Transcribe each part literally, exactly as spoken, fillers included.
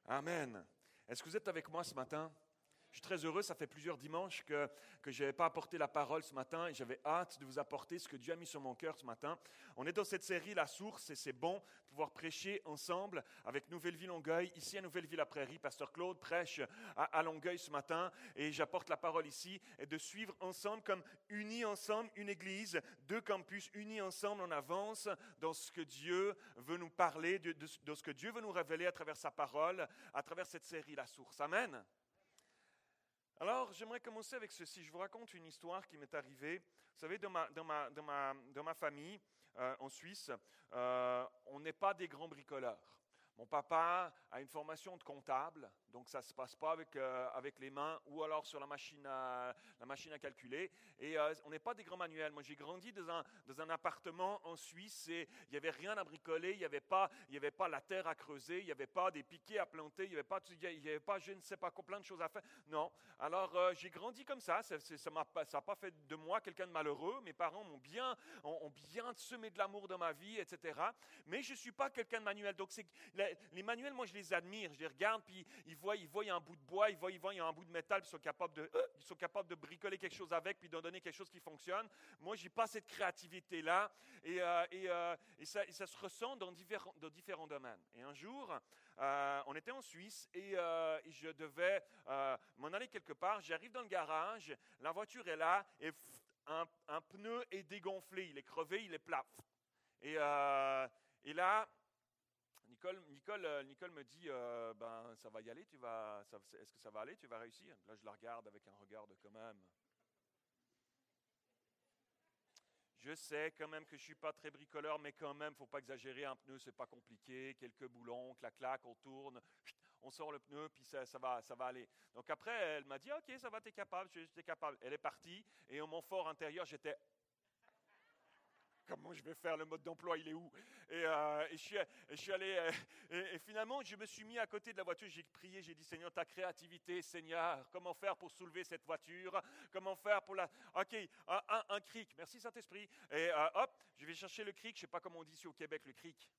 Amen. Est-ce que vous êtes avec moi ce matin? Je suis très heureux, ça fait plusieurs dimanches que, que je n'avais pas apporté la parole ce matin et j'avais hâte de vous apporter ce que Dieu a mis sur mon cœur ce matin. On est dans cette série La Source et c'est bon de pouvoir prêcher ensemble avec Nouvelle Vie Longueuil. Ici à Nouvelle Vie La Prairie, Pasteur Claude prêche à, à Longueuil ce matin et j'apporte la parole ici et de suivre ensemble comme unis ensemble une église, deux campus unis ensemble, on avance dans ce que Dieu veut nous parler, de, de, de ce que Dieu veut nous révéler à travers sa parole, à travers cette série La Source. Amen. Alors, j'aimerais commencer avec ceci. Je vous raconte une histoire qui m'est arrivée. Vous savez, dans ma, dans ma, dans ma, dans ma famille, euh, en Suisse, euh, on n'est pas des grands bricoleurs. Mon papa a une formation de comptable, donc ça ne se passe pas avec, euh, avec les mains ou alors sur la machine à, la machine à calculer. Et euh, on n'est pas des grands manuels. Moi, j'ai grandi dans un, dans un appartement en Suisse et il n'y avait rien à bricoler, il n'y avait, pas, il n'y avait pas la terre à creuser, il n'y avait pas des piquets à planter, il n'y avait pas, il n'y avait pas je ne sais pas quoi, plein de choses à faire. Non. Alors, euh, j'ai grandi comme ça. Ça n'a ça pas fait de moi quelqu'un de malheureux. Mes parents m'ont bien, ont, ont bien semé de l'amour dans ma vie, et cetera. Mais je ne suis pas quelqu'un de manuel. Donc, c'est les manuels, moi, je les admire. Je les regarde, puis ils voient, ils voient il y a un bout de bois, ils voient, ils voient il y a un bout de métal, puis ils sont capables de, euh, ils sont capables de bricoler quelque chose avec, puis d'en donner quelque chose qui fonctionne. Moi, j'ai pas cette créativité-là, et, euh, et, euh, et, ça, et ça se ressent dans différents, dans différents domaines. Et un jour, euh, on était en Suisse, et, euh, et je devais euh, m'en aller quelque part. J'arrive dans le garage, la voiture est là, et pff, un, un pneu est dégonflé, il est crevé, il est plat. Et, euh, et là, Nicole, Nicole, Nicole me dit, euh, ben, ça va y aller, tu vas, ça, est-ce que ça va aller, tu vas réussir? Là, je la regarde avec un regard de quand même. Je sais quand même que je ne suis pas très bricoleur, mais quand même, il ne faut pas exagérer. Un pneu, ce n'est pas compliqué. Quelques boulons, clac, clac, on tourne, on sort le pneu, puis ça, ça, va, ça va aller. Donc après, elle m'a dit, OK, ça va, tu es capable, j'étais capable. Elle est partie, et en mon fort intérieur, j'étais... Comment je vais faire, le mode d'emploi, il est où? Et, euh, et, je suis, et je suis allé, euh, et, et finalement, je me suis mis à côté de la voiture, j'ai prié, j'ai dit, Seigneur, ta créativité, Seigneur, comment faire pour soulever cette voiture? Comment faire pour la... OK, un, un, un cric, merci Saint-Esprit. Et euh, hop, je vais chercher le cric, je ne sais pas comment on dit ici au Québec, le cric.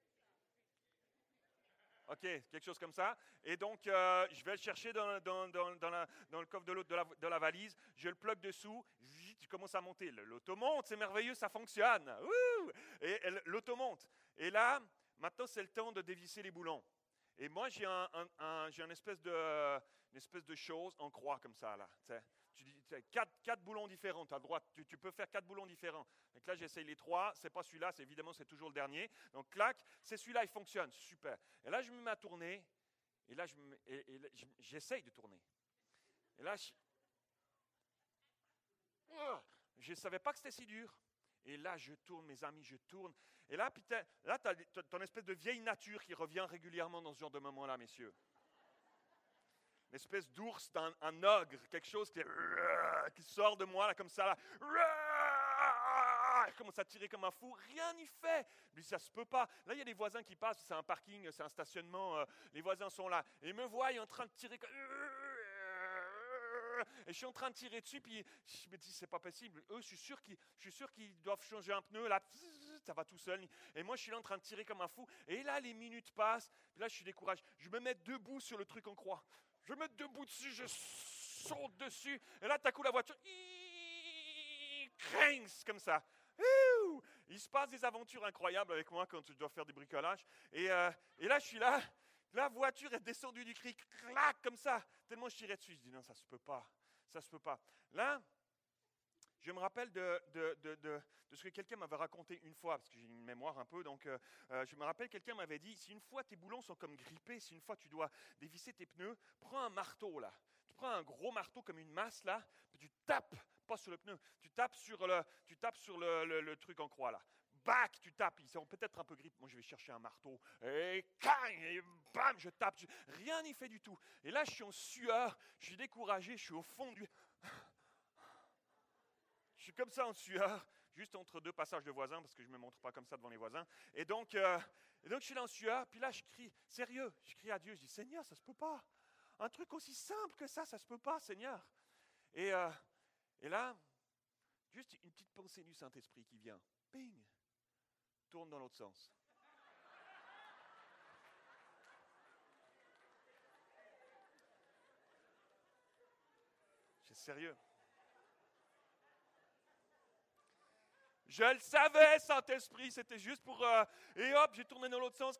OK, quelque chose comme ça. Et donc, euh, je vais le chercher dans, dans, dans, dans, la, dans le coffre de, de, la, de la valise. Je le plug dessous. Je commence à monter. L'auto monte, c'est merveilleux, ça fonctionne. Ouh! Et, et l'auto monte. Et là, maintenant, c'est le temps de dévisser les boulons. Et moi, j'ai un, un, un, j'ai une, espèce de, une espèce de chose en croix comme ça. Là. Tu dis, quatre, quatre boulons différents. Tu as le droit, tu, tu peux faire quatre boulons différents. Donc là, j'essaye les trois. Ce n'est pas celui-là, c'est, évidemment, c'est toujours le dernier. Donc, clac, c'est celui-là, il fonctionne. Super. Et là, je me mets à tourner. Et là, je me, et, et là, j'essaye de tourner. Et là, je ne savais pas que c'était si dur. Et là, je tourne, mes amis, je tourne. Et là, putain, là tu as ton espèce de vieille nature qui revient régulièrement dans ce genre de moment-là, messieurs. Une espèce d'ours, un, un ogre, quelque chose qui, qui sort de moi, là, comme ça. Là. Il commence à tirer comme un fou. Rien n'y fait. Mais ça se peut pas. Là, il y a des voisins qui passent. C'est un parking, c'est un stationnement. Euh, les voisins sont là. Et ils me voient, ils sont en train de tirer comme... Et je suis en train de tirer dessus, puis je me dis, c'est pas possible. Eux, je suis sûr qu'ils, je suis sûr qu'ils doivent changer un pneu, là, ça va tout seul. Et moi, je suis là en train de tirer comme un fou. Et là, les minutes passent, puis là, je suis découragé. Je me mets debout sur le truc en croix. Je me mets debout dessus, je saute dessus. Et là, tout à coup, la voiture, crings, comme ça. Il se passe des aventures incroyables avec moi quand je dois faire des bricolages. Et, euh, et là, je suis là. La voiture est descendue du cric, clac, comme ça, tellement je tirais dessus. Je dis non, ça ne se peut pas, ça ne se peut pas. Là, je me rappelle de, de, de, de, de ce que quelqu'un m'avait raconté une fois, parce que j'ai une mémoire un peu, donc euh, je me rappelle, quelqu'un m'avait dit, si une fois tes boulons sont comme grippés, si une fois tu dois dévisser tes pneus, prends un marteau là, tu prends un gros marteau comme une masse là, puis tu tapes, pas sur le pneu, tu tapes sur le, tu tapes sur le, le, le truc en croix là. Bac, tu tapes, ils sont peut-être un peu grippés. Moi, je vais chercher un marteau, et cang, et bam, je tape. Je... Rien n'y fait du tout. Et là, je suis en sueur, je suis découragé, je suis au fond du... Je suis comme ça en sueur, juste entre deux passages de voisins, parce que je ne me montre pas comme ça devant les voisins. Et donc, euh, et donc, je suis là en sueur, puis là, je crie, sérieux, je crie à Dieu, je dis, Seigneur, ça ne se peut pas. Un truc aussi simple que ça, ça ne se peut pas, Seigneur. Et, euh, et là, juste une petite pensée du Saint-Esprit qui vient, ping, tourne dans l'autre sens. C'est sérieux. Je le savais, Saint-Esprit, c'était juste pour... Euh, et hop, j'ai tourné dans l'autre sens.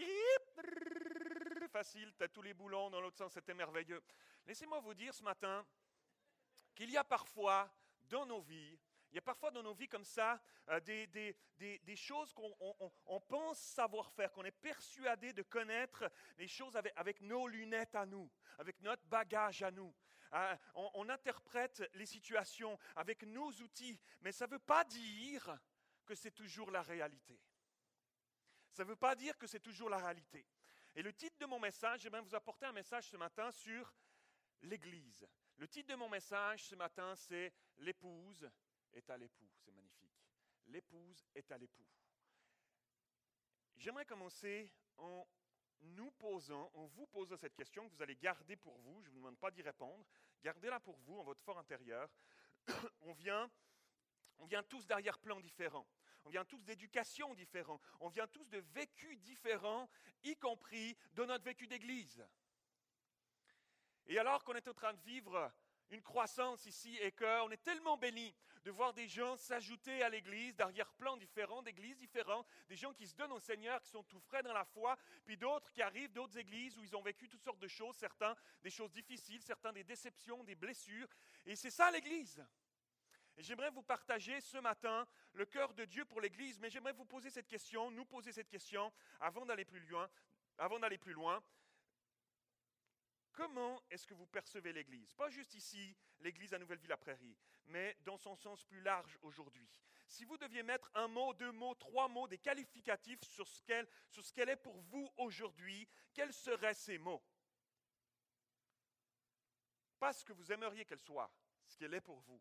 Facile, tu as tous les boulons dans l'autre sens, c'était merveilleux. Laissez-moi vous dire ce matin qu'il y a parfois dans nos vies, il y a parfois dans nos vies comme ça, euh, des, des, des, des choses qu'on on, on pense savoir faire, qu'on est persuadé de connaître les choses avec, avec nos lunettes à nous, avec notre bagage à nous. Euh, on, on interprète les situations avec nos outils, mais ça ne veut pas dire que c'est toujours la réalité. Ça ne veut pas dire que c'est toujours la réalité. Et le titre de mon message, j'aimerais vous apporter un message ce matin sur l'Église. Le titre de mon message ce matin, c'est « L'épouse est à l'époux ». C'est magnifique. L'épouse est à l'époux. J'aimerais commencer en nous posant, en vous posant cette question que vous allez garder pour vous. Je ne vous demande pas d'y répondre. Gardez-la pour vous, en votre fort intérieur. on, vient, on vient tous d'arrière-plans différents. On vient tous d'éducations différentes. On vient tous de vécus différents, y compris de notre vécu d'église. Et alors qu'on est en train de vivre une croissance ici et qu'on est tellement bénis de voir des gens s'ajouter à l'église, d'arrière-plans différents, d'églises différentes, des gens qui se donnent au Seigneur, qui sont tout frais dans la foi, puis d'autres qui arrivent d'autres églises où ils ont vécu toutes sortes de choses, certains des choses difficiles, certains des déceptions, des blessures. Et c'est ça l'église. Et j'aimerais vous partager ce matin le cœur de Dieu pour l'Église, mais j'aimerais vous poser cette question, nous poser cette question, avant d'aller plus loin. Avant d'aller plus loin, comment est-ce que vous percevez l'Église? Pas juste ici, l'Église à Nouvelle-Ville-la-Prairie, mais dans son sens plus large aujourd'hui. Si vous deviez mettre un mot, deux mots, trois mots, des qualificatifs sur ce qu'elle, sur ce qu'elle est pour vous aujourd'hui, quels seraient ces mots? Pas ce que vous aimeriez qu'elle soit, ce qu'elle est pour vous.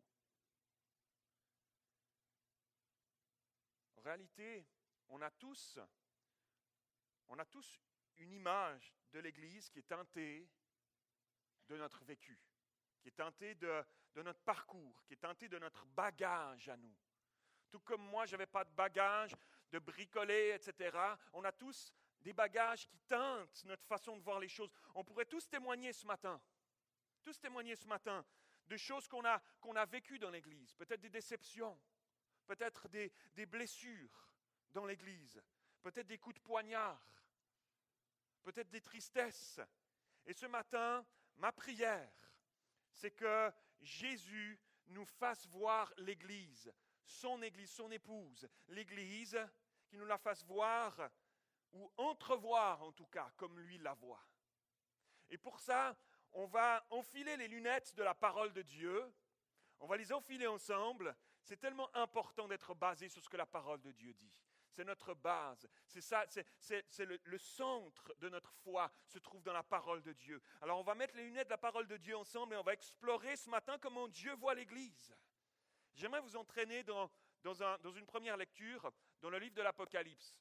En réalité, on a tous, on a tous une image de l'Église qui est teintée de notre vécu, qui est teintée de, de notre parcours, qui est teintée de notre bagage à nous. Tout comme moi, je n'avais pas de bagage, de bricoler, et cetera. On a tous des bagages qui teintent notre façon de voir les choses. On pourrait tous témoigner ce matin, tous témoigner ce matin de choses qu'on a, qu'on a vécues dans l'Église, peut-être des déceptions, peut-être des, des blessures dans l'Église, peut-être des coups de poignard, peut-être des tristesses. Et ce matin, ma prière, c'est que Jésus nous fasse voir l'Église, son Église, son épouse, l'Église, qu'il nous la fasse voir, ou entrevoir en tout cas, comme lui la voit. Et pour ça, on va enfiler les lunettes de la parole de Dieu, on va les enfiler ensemble. C'est tellement important d'être basé sur ce que la parole de Dieu dit. C'est notre base. C'est ça, c'est, c'est, c'est le, le centre de notre foi se trouve dans la parole de Dieu. Alors on va mettre les lunettes de la parole de Dieu ensemble et on va explorer ce matin comment Dieu voit l'Église. J'aimerais vous entraîner dans, dans, un, dans une première lecture dans le livre de l'Apocalypse.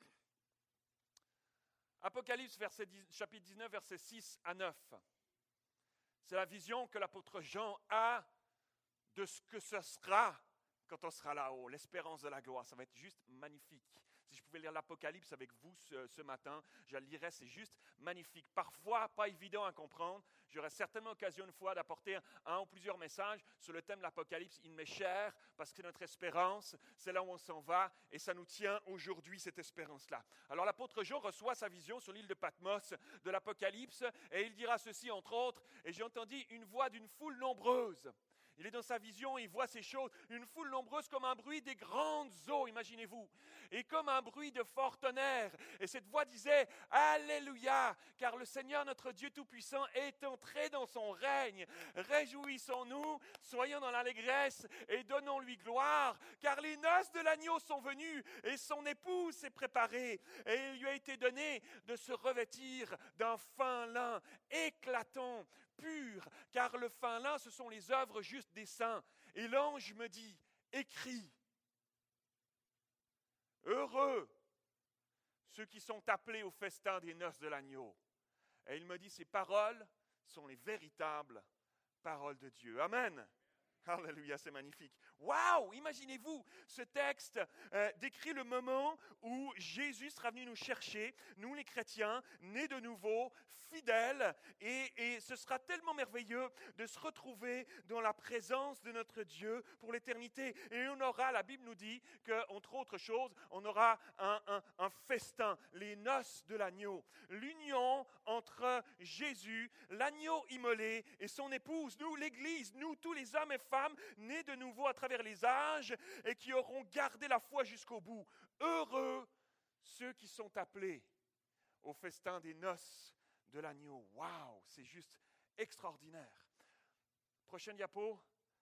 Apocalypse, verset dix, chapitre dix-neuf, versets six à neuf. C'est la vision que l'apôtre Jean a de ce que ce sera quand on sera là-haut, l'espérance de la gloire. Ça va être juste magnifique. Si je pouvais lire l'Apocalypse avec vous ce, ce matin, je le lirais, c'est juste magnifique. Parfois, pas évident à comprendre. J'aurai certainement l'occasion une fois d'apporter un ou plusieurs messages sur le thème de l'Apocalypse. Il m'est cher parce que notre espérance, c'est là où on s'en va et ça nous tient aujourd'hui, cette espérance-là. Alors l'apôtre Jean reçoit sa vision sur l'île de Patmos de l'Apocalypse et il dira ceci entre autres, et j'ai entendu une voix d'une foule nombreuse. Il est dans sa vision, il voit ces choses, une foule nombreuse comme un bruit des grandes eaux, imaginez-vous, et comme un bruit de fort tonnerre. Et cette voix disait « Alléluia, car le Seigneur notre Dieu Tout-Puissant est entré dans son règne. Réjouissons-nous, soyons dans l'allégresse et donnons-lui gloire, car les noces de l'agneau sont venues et son épouse s'est préparée. Et il lui a été donné de se revêtir d'un fin lin éclatant, pur, car le fin lin, ce sont les œuvres justes des saints. Et l'ange me dit, écris, heureux ceux qui sont appelés au festin des noces de l'agneau. Et il me dit, ces paroles sont les véritables paroles de Dieu. Amen. Alléluia, c'est magnifique. Waouh, imaginez-vous, ce texte euh, décrit le moment où Jésus sera venu nous chercher, nous les chrétiens, nés de nouveau, fidèles, et, et ce sera tellement merveilleux de se retrouver dans la présence de notre Dieu pour l'éternité. Et on aura, la Bible nous dit qu'entre autres choses, on aura un, un, un festin, les noces de l'agneau, l'union entre Jésus, l'agneau immolé et son épouse, nous l'Église, nous tous les hommes et femmes nés de nouveau à travers les âges et qui auront gardé la foi jusqu'au bout. Heureux ceux qui sont appelés au festin des noces de l'agneau. Waouh, c'est juste extraordinaire. Prochaine diapo.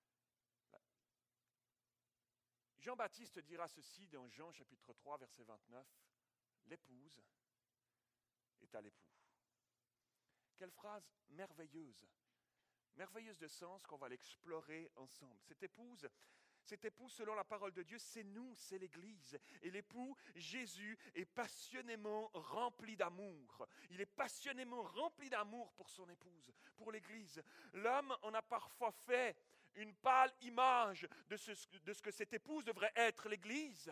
Jean-Baptiste dira ceci dans Jean chapitre trois, verset vingt-neuf. L'épouse est à l'époux. Quelle phrase merveilleuse. Merveilleuse de sens qu'on va l'explorer ensemble. Cette épouse, cette épouse, selon la parole de Dieu, c'est nous, c'est l'Église. Et l'époux, Jésus, est passionnément rempli d'amour. Il est passionnément rempli d'amour pour son épouse, pour l'Église. L'homme en a parfois fait une pâle image de ce, de ce que cette épouse devrait être, l'Église.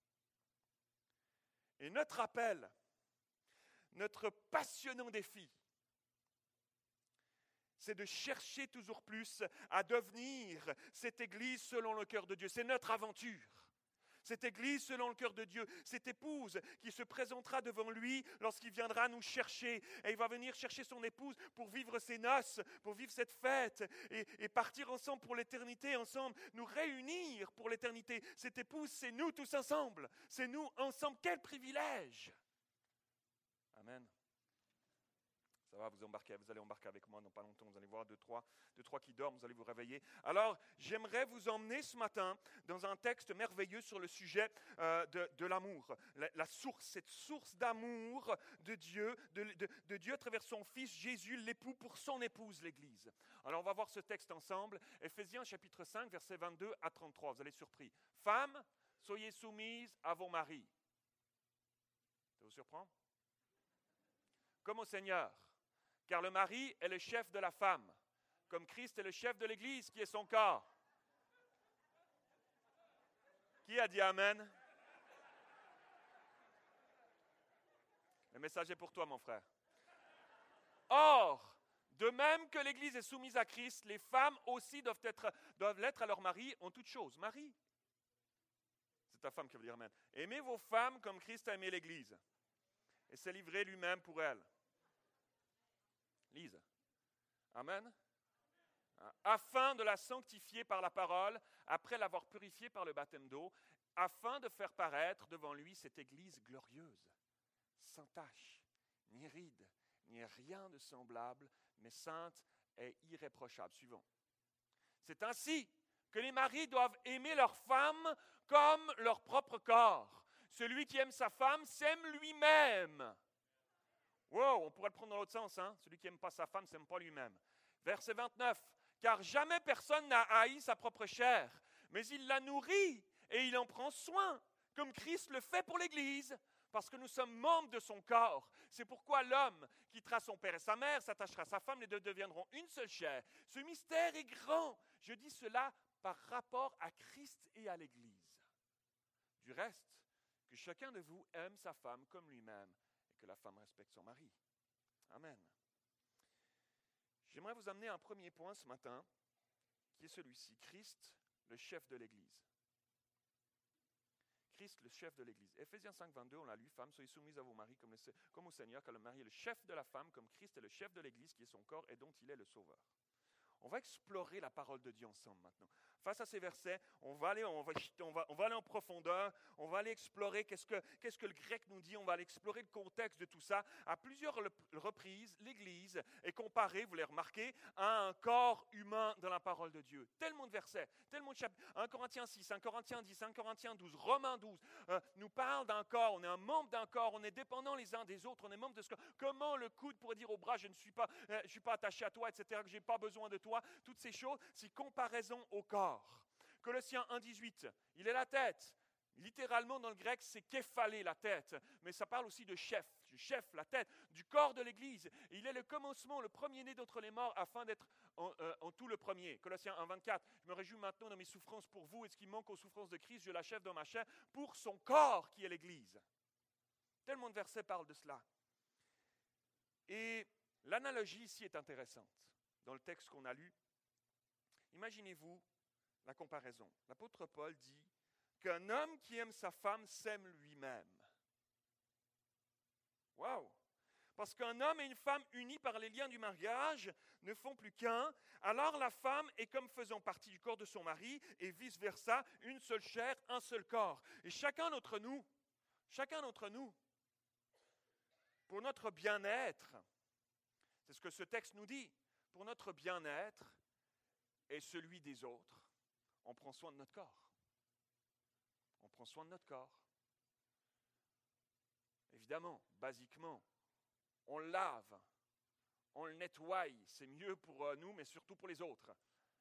Et notre appel, notre passionnant défi, c'est de chercher toujours plus à devenir cette Église selon le cœur de Dieu. C'est notre aventure. Cette Église selon le cœur de Dieu, cette épouse qui se présentera devant lui lorsqu'il viendra nous chercher. Et il va venir chercher son épouse pour vivre ses noces, pour vivre cette fête et, et partir ensemble pour l'éternité, ensemble, nous réunir pour l'éternité. Cette épouse, c'est nous tous ensemble. C'est nous ensemble. Quel privilège! Amen. Ça va, vous, embarquez, vous allez embarquer avec moi dans pas longtemps. Vous allez voir deux, trois, deux, trois qui dorment, vous allez vous réveiller. Alors, j'aimerais vous emmener ce matin dans un texte merveilleux sur le sujet euh, de, de l'amour. La, la source, cette source d'amour de Dieu, de, de, de Dieu à travers son Fils Jésus, l'époux pour son épouse, l'Église. Alors, on va voir ce texte ensemble. Éphésiens chapitre cinq, versets vingt-deux à trente-trois. Vous allez être surpris. Femmes, soyez soumises à vos maris. Ça vous surprend? Comme au Seigneur. Car le mari est le chef de la femme, comme Christ est le chef de l'Église, qui est son corps. Qui a dit Amen? Le message est pour toi, mon frère. Or, de même que l'Église est soumise à Christ, les femmes aussi doivent être, doivent l'être à leur mari en toutes choses. Marie, c'est ta femme qui veut dire Amen. Aimez vos femmes comme Christ a aimé l'Église et s'est livré lui-même pour elle. Lise. Amen. Afin de la sanctifier par la parole, après l'avoir purifiée par le baptême d'eau, afin de faire paraître devant lui cette Église glorieuse, sans tache, ni ride, ni rien de semblable, mais sainte et irréprochable. Suivant. C'est ainsi que les maris doivent aimer leur femme comme leur propre corps. Celui qui aime sa femme s'aime lui-même. Wow, on pourrait le prendre dans l'autre sens, hein? Celui qui n'aime pas sa femme ne s'aime pas lui-même. Verset vingt-neuf. Car jamais personne n'a haï sa propre chair, mais il la nourrit et il en prend soin, comme Christ le fait pour l'Église, parce que nous sommes membres de son corps. C'est pourquoi l'homme quittera son père et sa mère, s'attachera à sa femme, les deux deviendront une seule chair. Ce mystère est grand. Je dis cela par rapport à Christ et à l'Église. Du reste, que chacun de vous aime sa femme comme lui-même, que la femme respecte son mari. Amen. J'aimerais vous amener à un premier point ce matin, qui est celui-ci. Christ, le chef de l'Église. Christ, le chef de l'Église. Éphésiens cinq, vingt-deux, on l'a lu. Femmes, soyez soumises à vos maris comme, le, comme au Seigneur, car le mari est le chef de la femme, comme Christ est le chef de l'Église, qui est son corps et dont il est le sauveur. On va explorer la parole de Dieu ensemble maintenant. Face à ces versets, on va aller, on va, on va, on va aller en profondeur, on va aller explorer qu'est-ce que, qu'est-ce que le grec nous dit, on va aller explorer le contexte de tout ça. À plusieurs reprises, l'Église est comparée, vous l'avez remarqué, à un corps humain dans la parole de Dieu. Tellement de versets, tellement de chapitres. un Corinthiens six, un Corinthiens dix, un Corinthiens douze, Romains douze, euh, nous parle d'un corps, on est un membre d'un corps, on est dépendants les uns des autres, on est membre de ce corps. Comment le coude pourrait dire au bras, je ne suis pas, euh, je suis pas attaché à toi, et cetera, que je n'ai pas besoin de toi. Toutes ces choses, c'est comparaison au corps. Colossiens un, dix-huit, il est la tête. Littéralement, dans le grec, c'est képhalé, la tête. Mais ça parle aussi de chef. le chef, la tête du corps de l'Église. Il est le commencement, le premier-né d'entre les morts, afin d'être en, euh, en tout le premier. Colossiens un, vingt-quatre. Je me réjouis maintenant dans mes souffrances pour vous, et ce qui manque aux souffrances de Christ, je l'achève dans ma chair, pour son corps qui est l'Église. Tellement de versets parlent de cela. Et l'analogie ici est intéressante. Dans le texte qu'on a lu, imaginez-vous la comparaison. L'apôtre Paul dit qu'un homme qui aime sa femme s'aime lui-même. Waouh! Parce qu'un homme et une femme unis par les liens du mariage ne font plus qu'un, alors la femme est comme faisant partie du corps de son mari et vice-versa, une seule chair, un seul corps. Et chacun d'entre nous, chacun d'entre nous, pour notre bien-être, c'est ce que ce texte nous dit, pour notre bien-être et celui des autres, on prend soin de notre corps. On prend soin de notre corps. Évidemment, basiquement, on le lave, on le nettoie, c'est mieux pour nous, mais surtout pour les autres.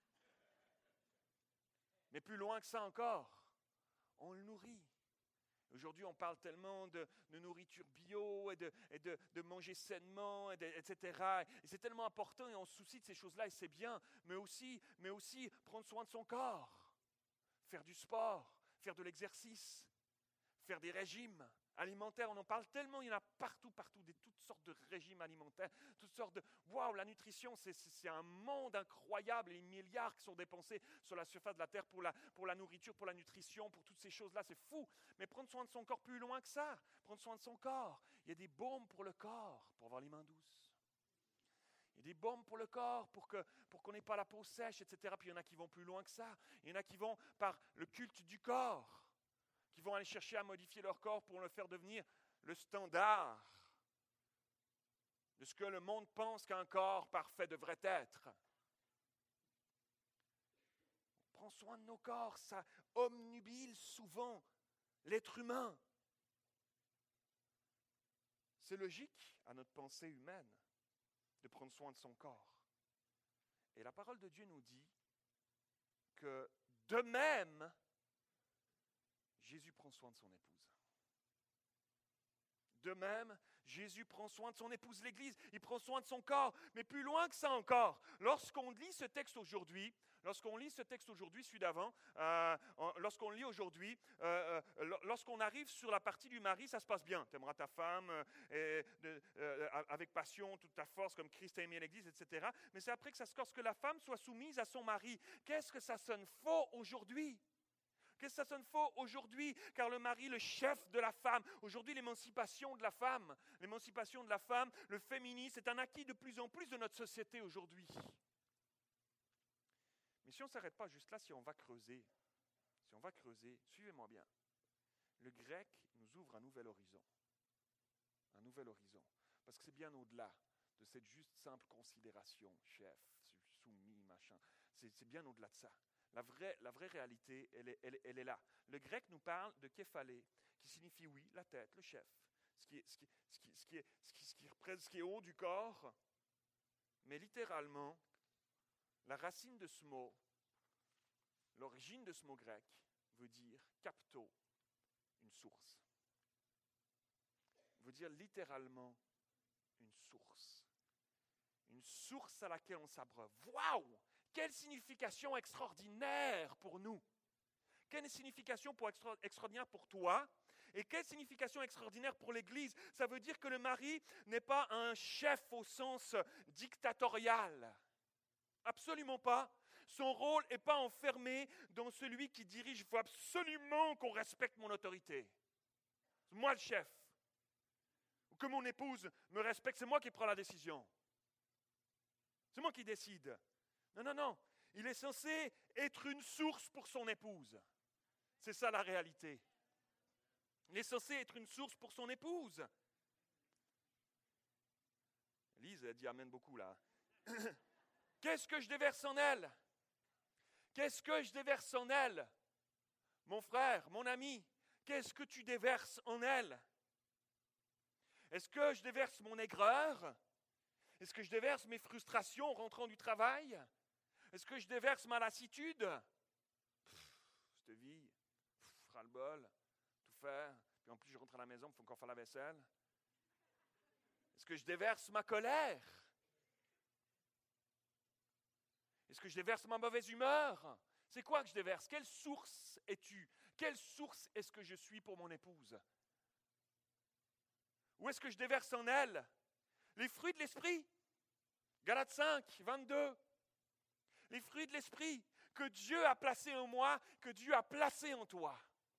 Mais plus loin que ça encore, on le nourrit. Aujourd'hui, on parle tellement de, de nourriture bio et, de, et de, de manger sainement, et, de, et cetera. Et c'est tellement important et on se soucie de ces choses-là et c'est bien. Mais aussi, mais aussi prendre soin de son corps, faire du sport, faire de l'exercice, faire des régimes alimentaires. On en parle tellement, il y en a partout, partout, des toutes sortes de régimes alimentaires, toutes sortes de... Waouh, la nutrition, c'est, c'est, c'est un monde incroyable, les milliards qui sont dépensés sur la surface de la terre pour la, pour la nourriture, pour la nutrition, pour toutes ces choses-là, c'est fou. Mais prendre soin de son corps plus loin que ça, prendre soin de son corps. Il y a des baumes pour le corps, pour avoir les mains douces. Il y a des baumes pour le corps, pour, que, pour qu'on n'ait pas la peau sèche, et cetera. Puis il y en a qui vont plus loin que ça. Il y en a qui vont par le culte du corps, qui vont aller chercher à modifier leur corps pour le faire devenir le standard de ce que le monde pense qu'un corps parfait devrait être. On prend soin de nos corps, ça obnubile souvent l'être humain. C'est logique à notre pensée humaine de prendre soin de son corps. Et la parole de Dieu nous dit que de même, Jésus prend soin de son épouse. De même, Jésus prend soin de son épouse, l'Église. Il prend soin de son corps. Mais plus loin que ça encore, lorsqu'on lit ce texte aujourd'hui, lorsqu'on lit ce texte aujourd'hui, celui d'avant, euh, lorsqu'on lit aujourd'hui, euh, euh, lorsqu'on arrive sur la partie du mari, ça se passe bien. Tu aimeras ta femme euh, et, de, euh, avec passion, toute ta force, comme Christ a aimé l'Église, et cetera. Mais c'est après que ça se corse, que la femme soit soumise à son mari. Qu'est-ce que ça sonne faux aujourd'hui? Qu'est-ce que ça sonne faux aujourd'hui? Car le mari, le chef de la femme, aujourd'hui l'émancipation de la femme, l'émancipation de la femme, le féminisme, c'est un acquis de plus en plus de notre société aujourd'hui. Mais si on ne s'arrête pas juste là, si on va creuser, si on va creuser, suivez-moi bien, le grec nous ouvre un nouvel horizon. Un nouvel horizon. Parce que c'est bien au-delà de cette juste simple considération, chef, soumis, machin. C'est, c'est bien au-delà de ça. La vraie, la vraie réalité, elle est, elle, elle est là. Le grec nous parle de képhalé, qui signifie, oui, la tête, le chef, ce qui est, ce qui, ce qui, ce qui est, ce qui, ce qui représente, ce qui est haut du corps. Mais littéralement, la racine de ce mot, l'origine de ce mot grec, veut dire capto, une source. Veut dire littéralement une source. Une source à laquelle on s'abreuve. Waouh! Quelle signification extraordinaire pour nous! Quelle signification pour extra- extraordinaire pour toi? Et quelle signification extraordinaire pour l'Église? Ça veut dire que le mari n'est pas un chef au sens dictatorial. Absolument pas. Son rôle n'est pas enfermé dans celui qui dirige. Il faut absolument qu'on respecte mon autorité. C'est moi le chef. Ou que mon épouse me respecte, c'est moi qui prends la décision. C'est moi qui décide. Non, non, non. Il est censé être une source pour son épouse. C'est ça la réalité. Il est censé être une source pour son épouse. Lise a dit amen beaucoup là. Qu'est-ce que je déverse en elle? Qu'est-ce que je déverse en elle? Mon frère, mon ami, qu'est-ce que tu déverses en elle? Est-ce que je déverse mon aigreur? Est-ce que je déverse mes frustrations en rentrant du travail? Est-ce que je déverse ma lassitude? Cette vie, ras-le-bol, tout faire. Puis en plus, je rentre à la maison, il faut encore faire la vaisselle. Est-ce que je déverse ma colère? Est-ce que je déverse ma mauvaise humeur? C'est quoi que je déverse? Quelle source es-tu? Quelle source est-ce que je suis pour mon épouse? Ou est-ce que je déverse en elle les fruits de l'esprit? Galates cinq, vingt-deux. Les fruits de l'esprit que Dieu a placés en moi, que Dieu a placés en toi.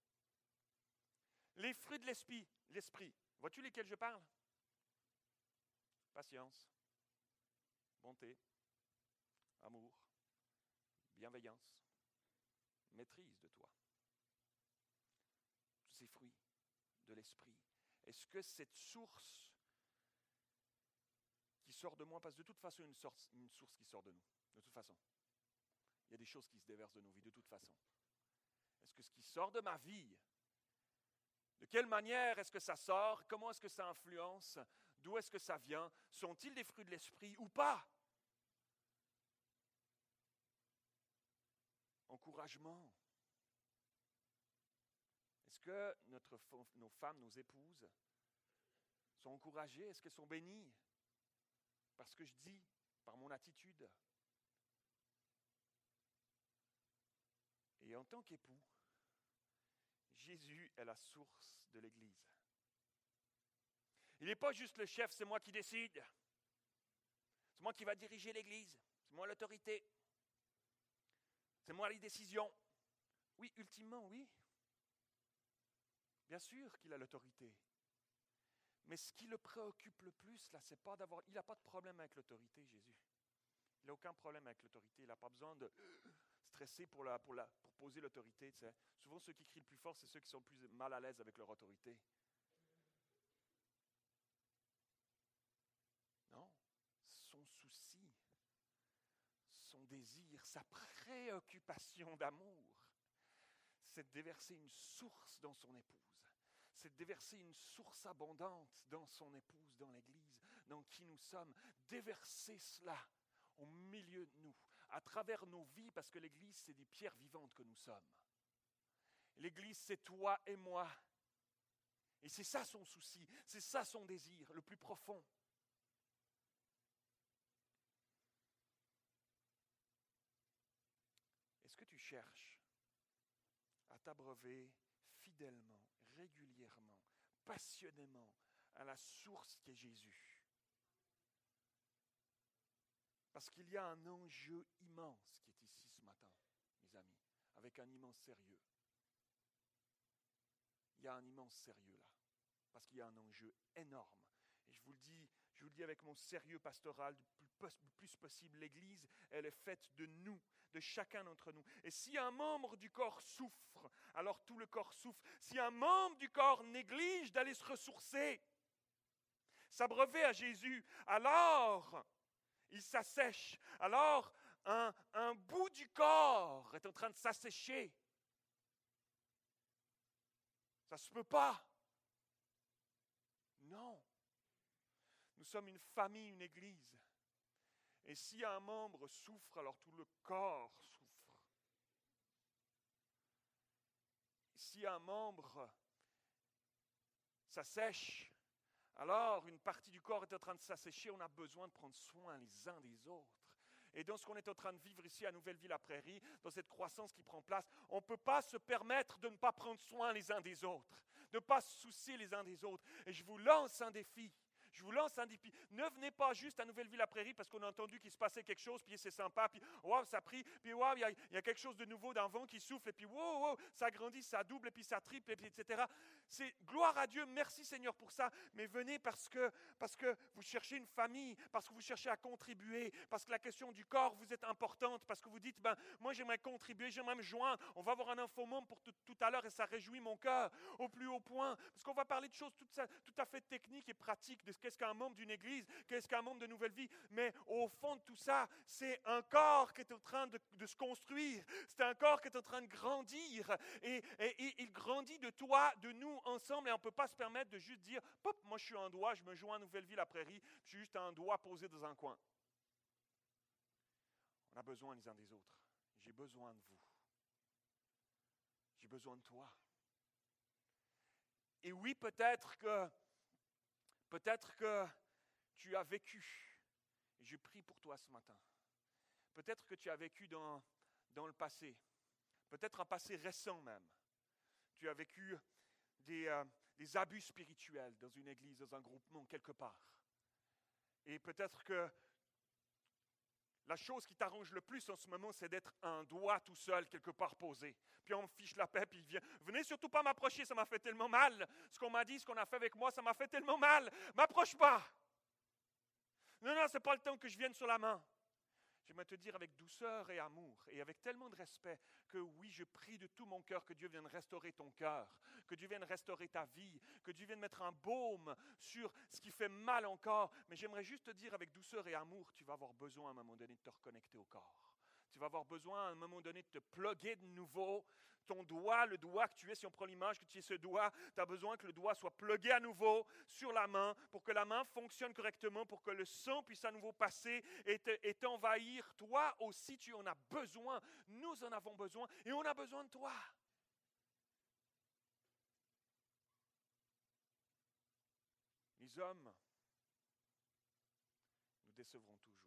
Les fruits de l'esprit, l'esprit. Vois-tu lesquels je parle? Patience, bonté, amour, bienveillance, maîtrise de toi. Tous ces fruits de l'esprit. Est-ce que cette source qui sort de moi, parce que de toute façon, une source, une source qui sort de nous, de toute façon. Il y a des choses qui se déversent de nos vies, de toute façon. Est-ce que ce qui sort de ma vie, de quelle manière est-ce que ça sort? Comment est-ce que ça influence? D'où est-ce que ça vient? Sont-ils des fruits de l'esprit ou pas? Encouragement. Est-ce que notre, nos femmes, nos épouses sont encouragées? Est-ce qu'elles sont bénies? Par ce que je dis, par mon attitude. Et en tant qu'époux, Jésus est la source de l'Église. Il n'est pas juste le chef, c'est moi qui décide. C'est moi qui va diriger l'Église. C'est moi l'autorité. C'est moi les décisions. Oui, ultimement, oui. Bien sûr qu'il a l'autorité. Mais ce qui le préoccupe le plus, là, c'est pas d'avoir... Il n'a pas de problème avec l'autorité, Jésus. Il n'a aucun problème avec l'autorité. Il n'a pas besoin de stresser pour, la, pour, la, pour poser l'autorité. Tu sais. Souvent, ceux qui crient le plus fort, c'est ceux qui sont le plus mal à l'aise avec leur autorité. Non. Son souci, son désir, sa préoccupation d'amour, c'est de déverser une source dans son épouse. C'est de déverser une source abondante dans son épouse, dans l'Église, dans qui nous sommes. Déverser cela au milieu de nous, à travers nos vies, parce que l'Église, c'est des pierres vivantes que nous sommes. L'Église, c'est toi et moi. Et c'est ça son souci, c'est ça son désir, le plus profond. Est-ce que tu cherches à t'abreuver fidèlement, régulièrement, passionnément à la source qui est Jésus? Parce qu'il y a un enjeu immense qui est ici ce matin, mes amis, avec un immense sérieux. Il y a un immense sérieux là, parce qu'il y a un enjeu énorme. Et je vous le dis, je vous le dis avec mon sérieux pastoral, le plus, le plus possible, l'Église, elle est faite de nous, de chacun d'entre nous. Et si un membre du corps souffre, alors tout le corps souffre. Si un membre du corps néglige d'aller se ressourcer, s'abreuver à Jésus, alors il s'assèche. Alors un, un bout du corps est en train de s'assécher. Ça ne se peut pas. Non. Nous sommes une famille, une église. Et si un membre souffre, alors tout le corps souffre. Si un membre s'assèche, alors une partie du corps est en train de s'assécher, on a besoin de prendre soin les uns des autres. Et dans ce qu'on est en train de vivre ici à Nouvelle-Ville-à-Prairie, dans cette croissance qui prend place, on ne peut pas se permettre de ne pas prendre soin les uns des autres, de ne pas se soucier les uns des autres. Et je vous lance un défi. Je vous lance un défi. Ne venez pas juste à Nouvelle-Ville-à-Prairie parce qu'on a entendu qu'il se passait quelque chose, puis c'est sympa, puis waouh, ça prie, puis waouh, il y, y a quelque chose de nouveau d'un vent qui souffle, et puis waouh, wow, ça grandit, ça double, et puis ça triple, et puis et cetera. C'est gloire à Dieu, merci Seigneur pour ça, mais venez parce que, parce que vous cherchez une famille, parce que vous cherchez à contribuer, parce que la question du corps vous est importante, parce que vous dites, ben, moi j'aimerais contribuer, j'aimerais me joindre, on va avoir un infomum pour tout, tout à l'heure, et ça réjouit mon cœur au plus haut point, parce qu'on va parler de choses tout, ça, tout à fait techniques et pratiques, de ce qu'est-ce qu'un membre d'une église, qu'est-ce qu'un membre de Nouvelle Vie, mais au fond de tout ça, c'est un corps qui est en train de, de se construire, c'est un corps qui est en train de grandir, et, et, et il grandit de toi, de nous, ensemble, et on ne peut pas se permettre de juste dire, pop, moi je suis un doigt, je me joins à Nouvelle-Ville-à-Prairie, je suis juste un doigt posé dans un coin. On a besoin les uns des autres. J'ai besoin de vous. J'ai besoin de toi. Et oui, peut-être que, peut-être que tu as vécu. Et je prie pour toi ce matin. Peut-être que tu as vécu dans, dans le passé. Peut-être un passé récent même. Tu as vécu des, euh, des abus spirituels dans une église, dans un groupement, quelque part. Et peut-être que la chose qui t'arrange le plus en ce moment, c'est d'être un doigt tout seul, quelque part posé. Puis on me fiche la paix, puis il vient. Venez surtout pas m'approcher, ça m'a fait tellement mal. Ce qu'on m'a dit, ce qu'on a fait avec moi, ça m'a fait tellement mal. M'approche pas. Non, non, c'est pas le temps que je vienne sur la main. J'aimerais te dire avec douceur et amour et avec tellement de respect que oui, je prie de tout mon cœur que Dieu vienne restaurer ton cœur, que Dieu vienne restaurer ta vie, que Dieu vienne mettre un baume sur ce qui fait mal encore. Mais j'aimerais juste te dire avec douceur et amour, tu vas avoir besoin à un moment donné de te reconnecter au corps. Tu vas avoir besoin à un moment donné de te plugger de nouveau. Ton doigt, le doigt que tu es, si on prend l'image que tu es ce doigt, tu as besoin que le doigt soit plugué à nouveau sur la main pour que la main fonctionne correctement, pour que le sang puisse à nouveau passer et, te, et t'envahir. Toi aussi, tu en as besoin. Nous en avons besoin et on a besoin de toi. Les hommes nous décevront toujours.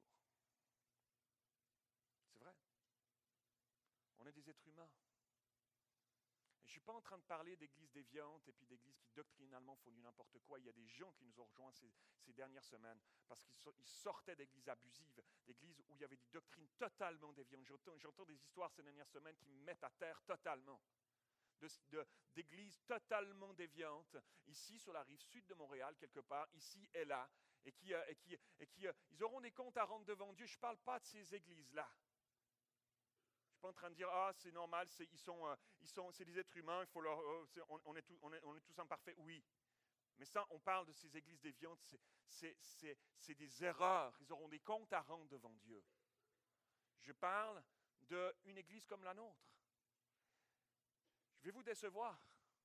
C'est vrai. On est des êtres humains. Et je ne suis pas en train de parler d'églises déviantes et puis d'églises qui doctrinalement font du n'importe quoi. Il y a des gens qui nous ont rejoints ces, ces dernières semaines parce qu'ils so, ils sortaient d'églises abusives, d'églises où il y avait des doctrines totalement déviantes. J'entends, j'entends des histoires ces dernières semaines qui me mettent à terre totalement. De, de, d'églises totalement déviantes, ici sur la rive sud de Montréal, quelque part, ici et là, et qui, euh, et qui, et qui euh, ils auront des comptes à rendre devant Dieu. Je ne parle pas de ces églises-là. Je ne suis pas en train de dire, ah, c'est normal, c'est, ils sont, euh, ils sont, c'est des êtres humains, il faut leur, euh, c'est, on, on, est tout, on, est, on est tous imparfaits, oui. Mais ça, on parle de ces églises déviantes, c'est, c'est, c'est, c'est des erreurs. Ils auront des comptes à rendre devant Dieu. Je parle d'une église comme la nôtre. Je vais vous décevoir.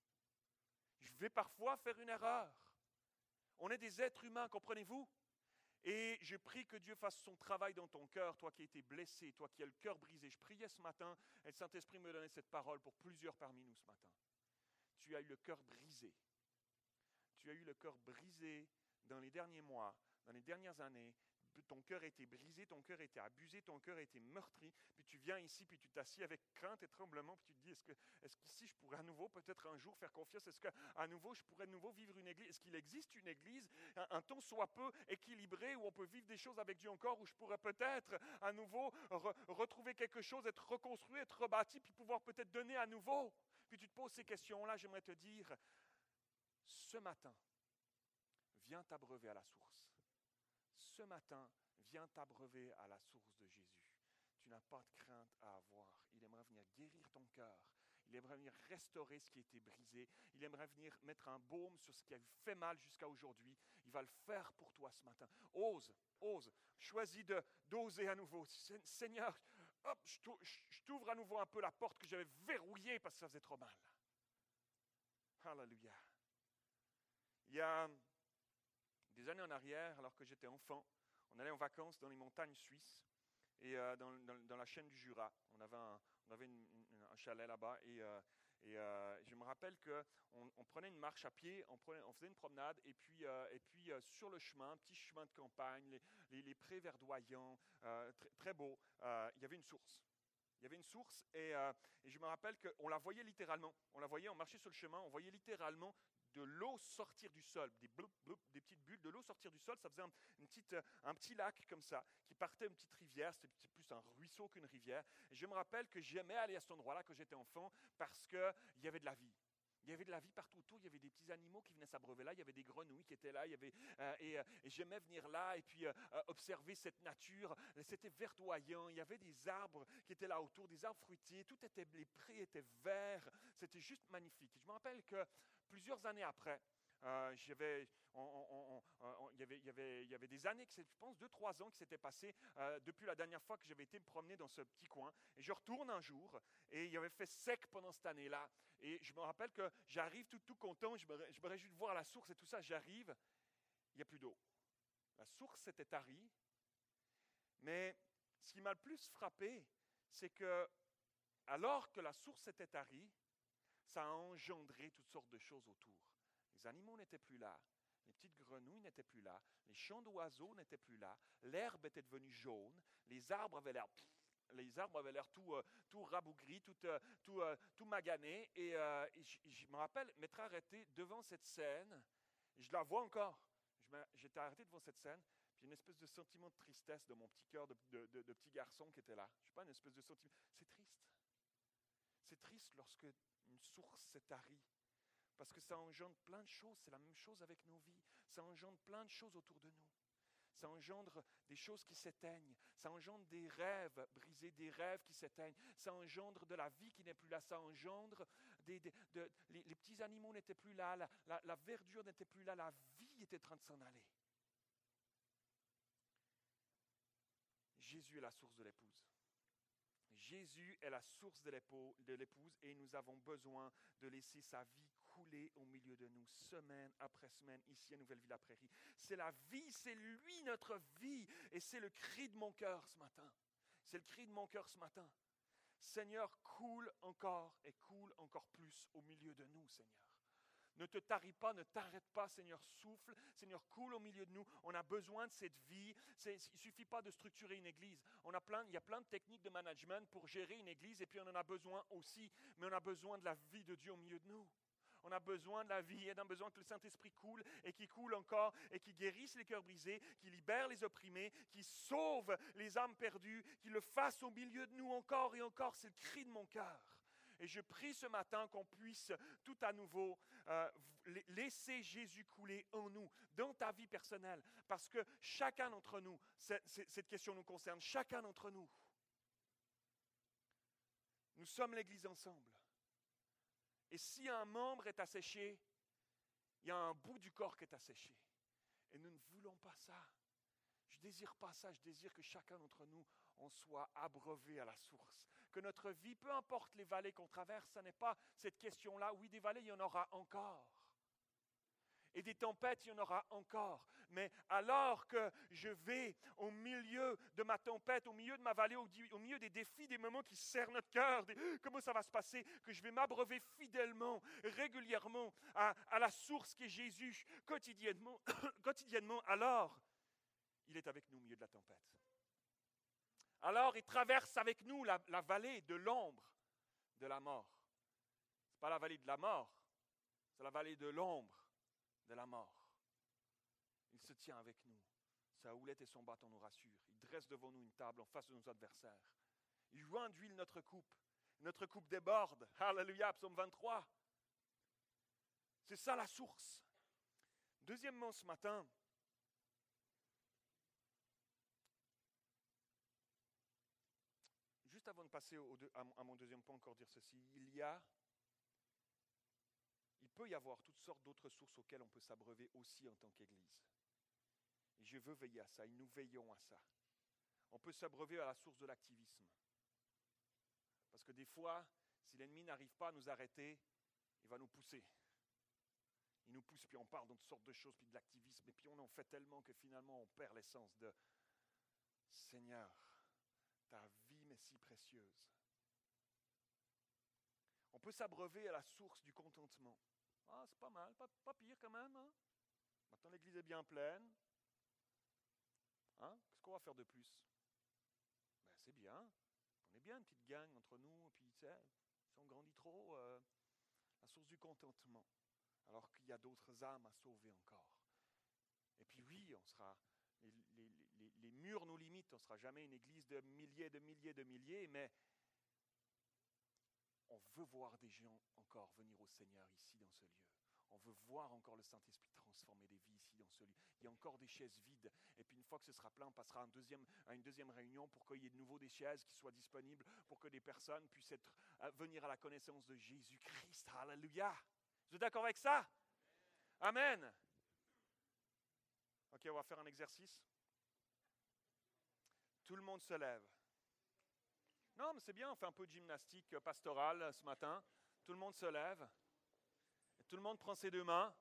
Je vais parfois faire une erreur. On est des êtres humains, comprenez-vous? Et je prie que Dieu fasse son travail dans ton cœur, toi qui as été blessé, toi qui as le cœur brisé. Je priais ce matin, et le Saint-Esprit me donnait cette parole pour plusieurs parmi nous ce matin. Tu as eu le cœur brisé. Tu as eu le cœur brisé dans les derniers mois, dans les dernières années. Ton cœur a été brisé, ton cœur a été abusé, ton cœur a été meurtri. Puis tu viens ici, puis tu t'assieds avec crainte et tremblement, puis tu te dis, est-ce, que, est-ce qu'ici je pourrais à nouveau peut-être un jour faire confiance? Est-ce qu'à nouveau je pourrais de nouveau vivre une église? Est-ce qu'il existe une église, un, un temps soit peu équilibré, où on peut vivre des choses avec Dieu encore, où je pourrais peut-être à nouveau re, retrouver quelque chose, être reconstruit, être rebâti, puis pouvoir peut-être donner à nouveau? Puis tu te poses ces questions-là, j'aimerais te dire, ce matin, viens t'abreuver à la source. Ce matin, viens t'abreuver à la source de Jésus. Tu n'as pas de crainte à avoir. Il aimerait venir guérir ton cœur. Il aimerait venir restaurer ce qui a été brisé. Il aimerait venir mettre un baume sur ce qui a fait mal jusqu'à aujourd'hui. Il va le faire pour toi ce matin. Ose, ose. Choisis de, d'oser à nouveau. Seigneur, hop, je t'ouvre à nouveau un peu la porte que j'avais verrouillée parce que ça faisait trop mal. Alléluia. Il y a des années en arrière, alors que j'étais enfant, on allait en vacances dans les montagnes suisses et euh, dans, dans, dans la chaîne du Jura. On avait un, on avait une, une, un chalet là-bas et, euh, et euh, je me rappelle qu'on on prenait une marche à pied, on, prenait, on faisait une promenade et puis, euh, et puis euh, sur le chemin, un petit chemin de campagne, les, les, les prés verdoyants, euh, très, très beaux, euh, il y avait une source. Il y avait une source et, euh, et je me rappelle qu'on la voyait littéralement. On la voyait, on marchait sur le chemin, on voyait littéralement de l'eau sortir du sol, des, bloup, bloup, des petites bulles de l'eau sortir du sol. Ça faisait un, une petite, un petit lac comme ça, qui partait une petite rivière. C'était plus un ruisseau qu'une rivière. Et je me rappelle que j'aimais aller à cet endroit-là quand j'étais enfant parce qu'il y avait de la vie. Il y avait de la vie partout autour, il y avait des petits animaux qui venaient s'abreuver là, il y avait des grenouilles qui étaient là, il y avait, euh, et, euh, et j'aimais venir là et puis euh, observer cette nature. C'était verdoyant, il y avait des arbres qui étaient là autour, des arbres fruitiers, tout était, les prés étaient verts, c'était juste magnifique. Et je me rappelle que plusieurs années après, euh, j'avais, on, on, on, on, il, y avait, il, y avait, il y avait des années, je pense deux, trois ans qui s'étaient passés euh, depuis la dernière fois que j'avais été me promener dans ce petit coin. Et je retourne un jour et il y avait fait sec pendant cette année-là. Et je me rappelle que j'arrive tout, tout content, je me, je me réjouis de voir la source et tout ça. J'arrive, il n'y a plus d'eau. La source était tarie. Mais ce qui m'a le plus frappé, c'est que alors que la source était tarie, ça a engendré toutes sortes de choses autour. Les animaux n'étaient plus là. Les petites grenouilles n'étaient plus là, les chants d'oiseaux n'étaient plus là, l'herbe était devenue jaune, les arbres avaient l'air... Les arbres avaient l'air tout, euh, tout rabougris, tout, euh, tout, euh, tout maganés. Et, euh, et je, je me rappelle m'être arrêté devant cette scène. Et je la vois encore. Je j'étais arrêté devant cette scène. Puis une espèce de sentiment de tristesse de mon petit cœur de, de, de, de petit garçon qui était là. Je sais pas, une espèce de sentiment. C'est triste. C'est triste lorsque une source s'est tarie. Parce que ça engendre plein de choses. C'est la même chose avec nos vies. Ça engendre plein de choses autour de nous. Ça engendre des choses qui s'éteignent. Ça engendre des rêves brisés, des rêves qui s'éteignent. Ça engendre de la vie qui n'est plus là. Ça engendre des... des de, les, les petits animaux n'étaient plus là. La, la, la verdure n'était plus là. La vie était en train de s'en aller. Jésus est la source de l'épouse. Jésus est la source de l'épouse et nous avons besoin de laisser sa vie couler au milieu de nous, semaine après semaine, ici à Nouvelle-Ville-la-Prairie. C'est la vie, c'est lui notre vie et c'est le cri de mon cœur ce matin. C'est le cri de mon cœur ce matin. Seigneur, coule encore et coule encore plus au milieu de nous, Seigneur. Ne te taris pas, ne t'arrête pas, Seigneur, souffle. Seigneur, coule au milieu de nous. On a besoin de cette vie. C'est, il ne suffit pas de structurer une église. On a plein, il y a plein de techniques de management pour gérer une église et puis on en a besoin aussi. Mais on a besoin de la vie de Dieu au milieu de nous. On a besoin de la vie et on a besoin que le Saint-Esprit coule et qu'il coule encore et qu'il guérisse les cœurs brisés, qu'il libère les opprimés, qu'il sauve les âmes perdues, qu'il le fasse au milieu de nous encore et encore. C'est le cri de mon cœur. Et je prie ce matin qu'on puisse tout à nouveau euh, laisser Jésus couler en nous, dans ta vie personnelle. Parce que chacun d'entre nous, c'est, c'est, cette question nous concerne, chacun d'entre nous. Nous sommes l'Église ensemble. Et si un membre est asséché, il y a un bout du corps qui est asséché. Et nous ne voulons pas ça. Je ne désire pas ça, je désire que chacun d'entre nous, on soit abreuvé à la source. Que notre vie, peu importe les vallées qu'on traverse, ce n'est pas cette question-là. Oui, des vallées, il y en aura encore. Et des tempêtes, il y en aura encore. Mais alors que je vais au milieu de ma tempête, au milieu de ma vallée, au, au milieu des défis, des moments qui serrent notre cœur, des, comment ça va se passer, que je vais m'abreuver fidèlement, régulièrement à, à la source qui est Jésus, quotidiennement, quotidiennement, alors il est avec nous au milieu de la tempête. Alors il traverse avec nous la, la vallée de l'ombre de la mort. Ce n'est pas la vallée de la mort, c'est la vallée de l'ombre de la mort. Il se tient avec nous. Sa houlette et son bâton nous rassurent. Il dresse devant nous une table en face de nos adversaires. Il joint d'huile notre coupe. Notre coupe déborde. Alléluia, psaume vingt-trois. C'est ça la source. Deuxièmement, ce matin, juste avant de passer au deux, à, mon, à mon deuxième point, encore dire ceci. Il y a Il peut y avoir toutes sortes d'autres sources auxquelles on peut s'abreuver aussi en tant qu'Église. Et je veux veiller à ça, et nous veillons à ça. On peut s'abreuver à la source de l'activisme. Parce que des fois, si l'ennemi n'arrive pas à nous arrêter, il va nous pousser. Il nous pousse, puis on parle de toutes sortes de choses, puis de l'activisme, et puis on en fait tellement que finalement on perd l'essence de « Seigneur, ta vie m'est si précieuse ». On peut s'abreuver à la source du contentement. Ah, c'est pas mal, pas, pas pire quand même. Hein? Maintenant, l'église est bien pleine. Hein? Qu'est-ce qu'on va faire de plus? Ben, c'est bien. On est bien, une petite gang entre nous. Et puis, tu sais, si on grandit trop, euh, la source du contentement. Alors qu'il y a d'autres âmes à sauver encore. Et puis oui, on sera, les, les, les, les murs nous limitent. On ne sera jamais une église de milliers, de milliers, de milliers, mais on veut voir des gens encore venir au Seigneur ici dans ce lieu. On veut voir encore le Saint-Esprit transformer des vies ici dans ce lieu. Il y a encore des chaises vides. Et puis une fois que ce sera plein, on passera à une deuxième, à une deuxième réunion pour qu'il y ait de nouveau des chaises qui soient disponibles, pour que des personnes puissent être, venir à la connaissance de Jésus-Christ. Alléluia! Vous êtes d'accord avec ça? Amen! Ok, on va faire un exercice. Tout le monde se lève. Non, mais c'est bien, on fait un peu de gymnastique pastorale ce matin. Tout le monde se lève. Et tout le monde prend ses deux mains.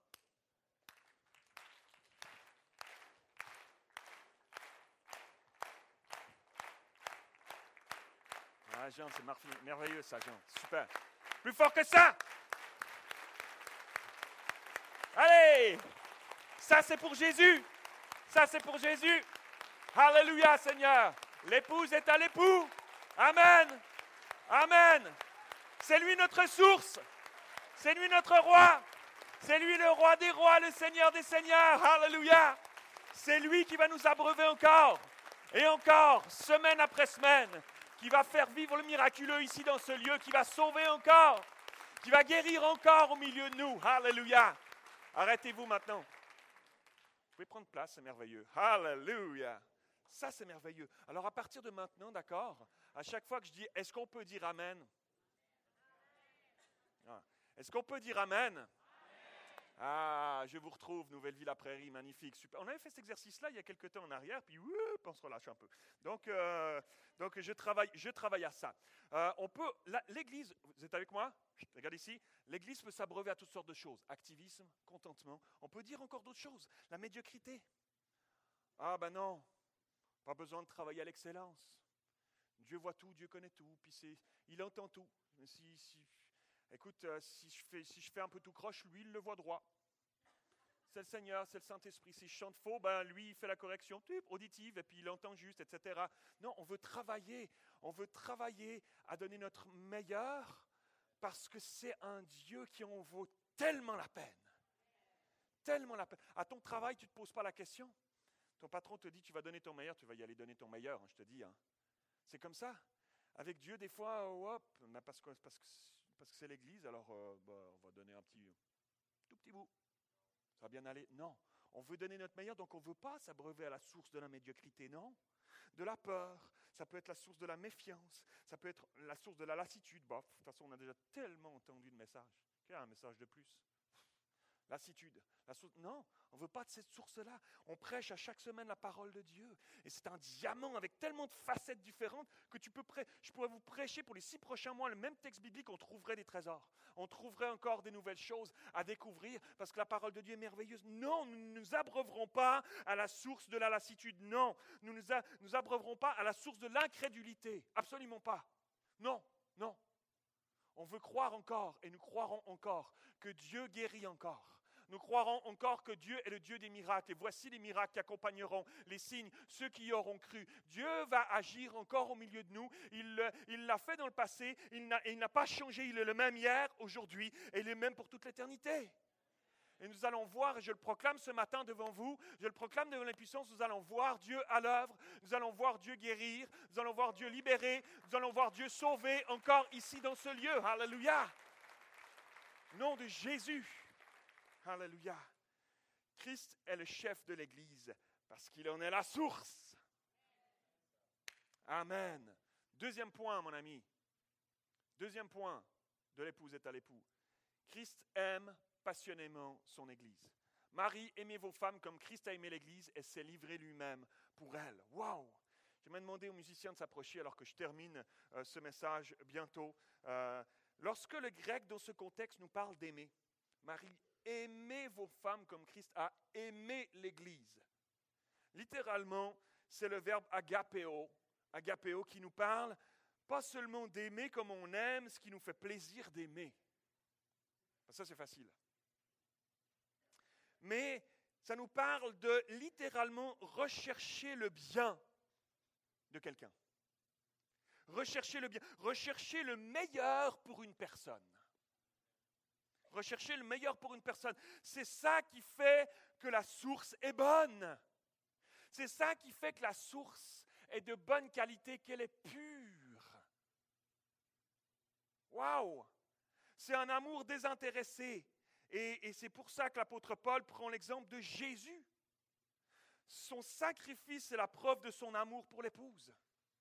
Ah, Jean, c'est merveilleux ça, Jean. Super. Plus fort que ça! Allez! Ça, c'est pour Jésus. Ça, c'est pour Jésus. Alléluia, Seigneur. L'épouse est à l'époux. Amen. Amen. C'est lui notre source. C'est lui notre roi. C'est lui le roi des rois, le Seigneur des seigneurs. Alléluia. C'est lui qui va nous abreuver encore et encore, semaine après semaine, qui va faire vivre le miraculeux ici dans ce lieu, qui va sauver encore, qui va guérir encore au milieu de nous. Alléluia. Arrêtez-vous maintenant. Vous pouvez prendre place, c'est merveilleux. Alléluia. Ça, c'est merveilleux. Alors, à partir de maintenant, d'accord, à chaque fois que je dis, est-ce qu'on peut dire Amen? Ah. Est-ce qu'on peut dire Amen? Ah, je vous retrouve, Nouvelle-Ville-à-Prairie, magnifique, super. On avait fait cet exercice-là il y a quelques temps en arrière, puis ouh, on se relâche un peu. Donc, euh, donc je, travaille, je travaille à ça. Euh, on peut, la, l'Église, vous êtes avec moi? Regarde ici. L'Église peut s'abreuver à toutes sortes de choses. Activisme, contentement. On peut dire encore d'autres choses. La médiocrité. Ah ben non, pas besoin de travailler à l'excellence. Dieu voit tout, Dieu connaît tout, puis c'est, il entend tout. Si, si, écoute, euh, si, je fais, si je fais un peu tout croche, lui, il le voit droit. C'est le Seigneur, c'est le Saint-Esprit. Si je chante faux, ben lui, il fait la correction auditive et puis il entend juste, et cetera. Non, on veut travailler. On veut travailler à donner notre meilleur parce que c'est un Dieu qui en vaut tellement la peine. Tellement la peine. À ton travail, tu ne te poses pas la question. Ton patron te dit, tu vas donner ton meilleur, tu vas y aller donner ton meilleur, hein, je te dis. Hein. C'est comme ça. Avec Dieu, des fois, hop, parce que, parce que, parce que c'est l'Église, alors euh, bah, on va donner un petit, tout petit bout. Ça va bien aller? Non. On veut donner notre meilleur, donc on ne veut pas s'abreuver à la source de la médiocrité, non. De la peur, ça peut être la source de la méfiance, ça peut être la source de la lassitude. Bah, de toute façon, on a déjà tellement entendu de messages. Quel est un message de plus? Lassitude. La source... Non, on ne veut pas de cette source-là. On prêche à chaque semaine la parole de Dieu. Et c'est un diamant avec tellement de facettes différentes que tu peux prê... je pourrais vous prêcher pour les six prochains mois le même texte biblique, on trouverait des trésors. On trouverait encore des nouvelles choses à découvrir parce que la parole de Dieu est merveilleuse. Non, nous ne nous abreuverons pas à la source de la lassitude. Non, nous ne nous, a... nous abreuverons pas à la source de l'incrédulité. Absolument pas. Non, non. On veut croire encore et nous croirons encore que Dieu guérit encore. Nous croirons encore que Dieu est le Dieu des miracles. Et voici les miracles qui accompagneront les signes, ceux qui y auront cru. Dieu va agir encore au milieu de nous. Il, il l'a fait dans le passé. Il n'a, il n'a pas changé. Il est le même hier, aujourd'hui, et il est le même pour toute l'éternité. Et nous allons voir, et je le proclame ce matin devant vous, je le proclame devant les puissances, nous allons voir Dieu à l'œuvre, nous allons voir Dieu guérir, nous allons voir Dieu libérer, nous allons voir Dieu sauver encore ici dans ce lieu. Alléluia. Nom de Jésus. Alléluia. Christ est le chef de l'Église parce qu'il en est la source. Amen. Deuxième point, mon ami. Deuxième point de l'épouse est à l'époux. Christ aime passionnément son Église. Marie, aimez vos femmes comme Christ a aimé l'Église et s'est livré lui-même pour elle. Waouh! J'aimerais demander aux musiciens de s'approcher alors que je termine euh, ce message bientôt. Euh, lorsque le grec dans ce contexte nous parle d'aimer, Marie, aimez vos femmes comme Christ a aimé l'Église. Littéralement, c'est le verbe agapéo, agapéo qui nous parle pas seulement d'aimer comme on aime, ce qui nous fait plaisir d'aimer. Ça, c'est facile. Mais ça nous parle de littéralement rechercher le bien de quelqu'un. Rechercher le bien, rechercher le meilleur pour une personne. Rechercher le meilleur pour une personne. C'est ça qui fait que la source est bonne. C'est ça qui fait que la source est de bonne qualité, qu'elle est pure. Waouh! C'est un amour désintéressé. Et, et c'est pour ça que l'apôtre Paul prend l'exemple de Jésus. Son sacrifice est la preuve de son amour pour l'épouse.